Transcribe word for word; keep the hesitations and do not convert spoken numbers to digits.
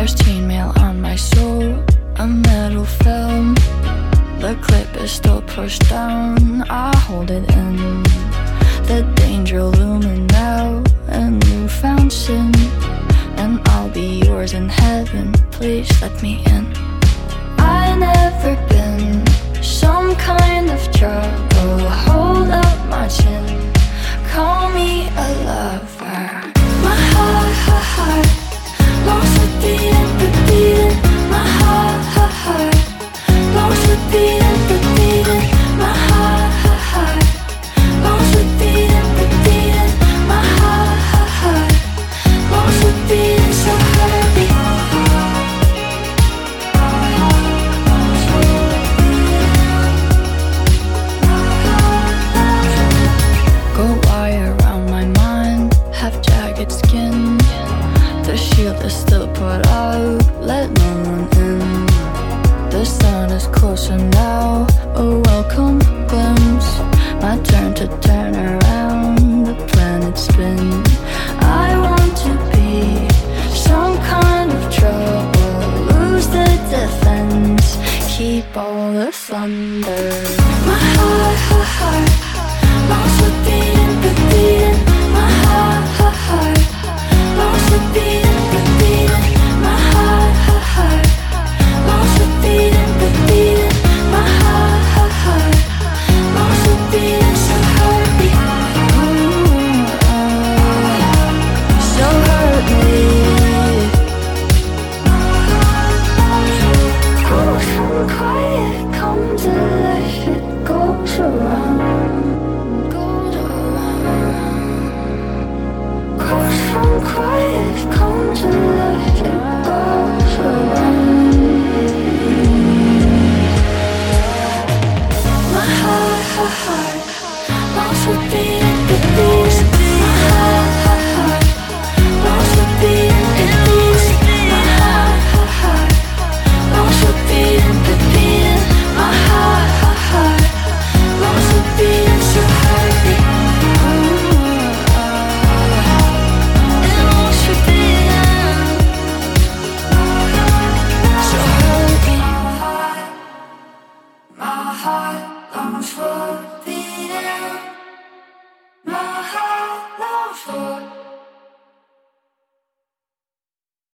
There's chainmail on my soul, a metal film. The clip is still pushed down, I hold it in. The danger looming now, a newfound sin. And I'll be yours in heaven, please let me in. I never been some kind of trouble. Hold up my chin, call me a lover. My heart, heart, heart longs to beating, but beating. My heart, heart, heart longs to beating, but beating. My heart, heart, heart longs to beating, but beating. My heart, heart, heart longs to beating, so hurry. Go wire around my mind, have jagged skin. The shield is still put up, let no one in. The sun is closer now, a welcome glimpse. My turn to turn around, the planet spin. I want to be some kind of trouble, lose the defense, keep all the thunder. My heart, heart, heart longs to beating, but beating. My heart, heart, heart longs to beating, but beating. My heart, heart, heart longs to beating, but beating. My heart, heart, heart longs to beating, so hurt me. Ooh, so hurt me. Goes from quiet, come to life, it goes around, goes around. Goes from quiet, come to life, it goes around. My heart, heart, heart